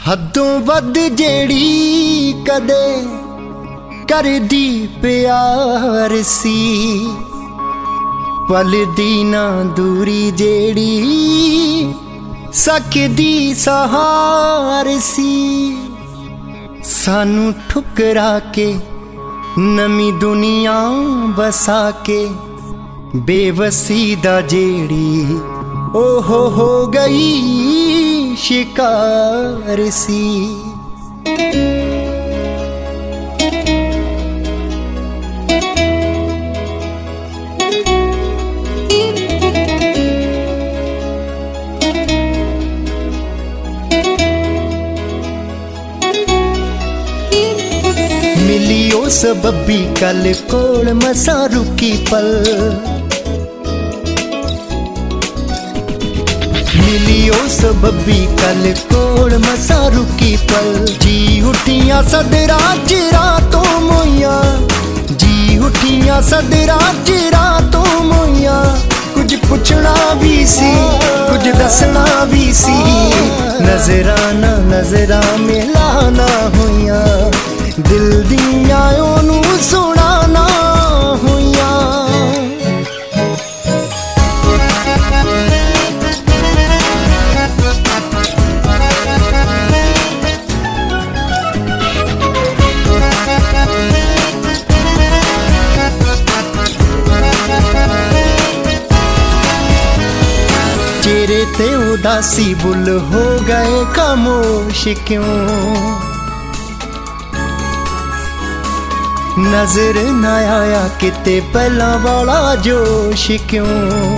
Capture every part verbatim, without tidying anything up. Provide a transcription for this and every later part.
हदों वध जेड़ी कदे करदी प्यार सी, पलदी ना दूरी जेड़ी सकदी सहार सी। सानू ठुकरा के नमी दुनिया बसा के बेवसी दा जेड़ी ओहो हो गई शिकार सी। मिलियो सबबी कल कोल मसा रुकी पल, मिलियो सबबी कल कोल मसा रुकी पल। जी उठियां सदरा चिरा तो मोइया, जी उठियां सदरा चिरा तो मोइया। कुछ पुछना भी सी कुछ दसना भी सी, नजराना नजरा मिलाना होइया, दिल दियां ओनू सुनाना होइया। चेहरे ते उदासी बुल हो गए खामोश क्यों, नजर न आया किते पहला वाला जोश क्यों।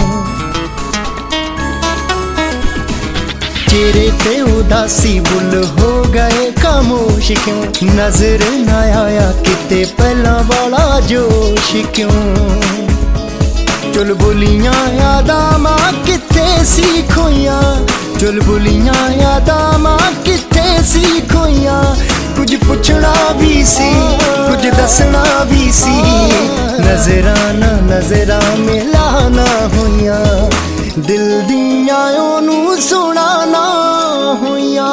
चेहरे ते उदासी बुल हो गए खामोश क्यों, नजर न आया किते पहला वाला जोश क्यों। चुलबुलियां यादां मां किथे सी खोइयां, चुलबुलियां यादां मां किथे सी खोइयां। कुछ पुछना भी सी कुछ दसना भी सी, नजराना नजरा मिलाना होइया, दिल दियां ओनू सुनाना होइया।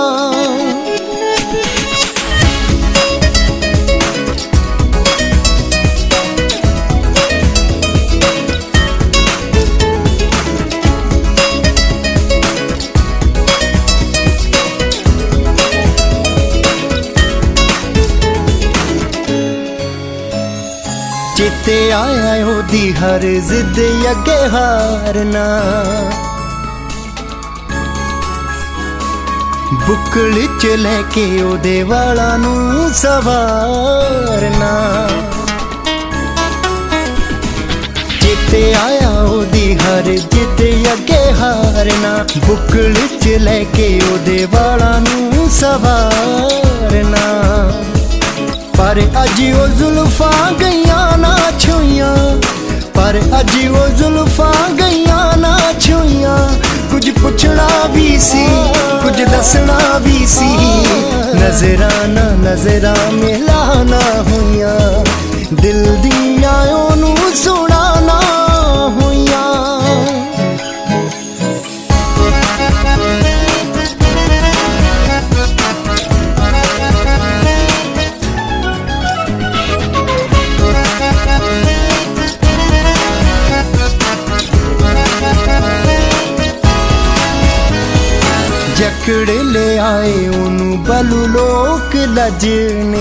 चेते आया ओदी हर जिद अगे हारना, बुकल च लैके ओदे वाला नू सवारना। चेते आया ओदी हर जिद अगे हारना, बुकल च लैके ओदे वाला नू सवारना। पर अज ओ जुल्फा गईयां ना छुइयां, पर अज ओ जुल्फा गईयां ना छुइयां। कुछ पुछना भी सी कुछ दसना भी सी, नजराना नजरा मिलाना होइया, दिल दियां ओनू सुनाना होइया। जकड़ ले आए ओनू बलू लोक लजने,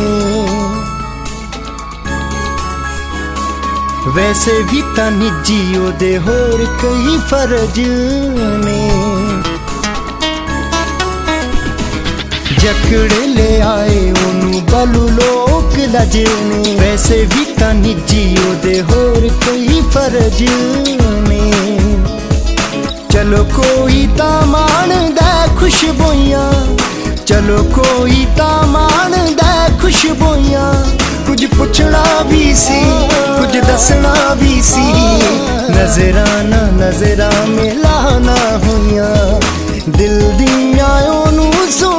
वैसे भी तां निजी ओदे होर कई फर्ज ने। जकड़ ले आए ओनू बलू लोक लजने, वैसे भी तां निजी ओदे होर कई फर्ज ने। चलो कोई तां माणदा खुशबोइयां, चलो कोई तां माणदा खुशबोइयां। कुछ पुछना भी सी कुछ दसना भी सी, नजराना नजरा मिलाना होइया, दिल दियां ओनू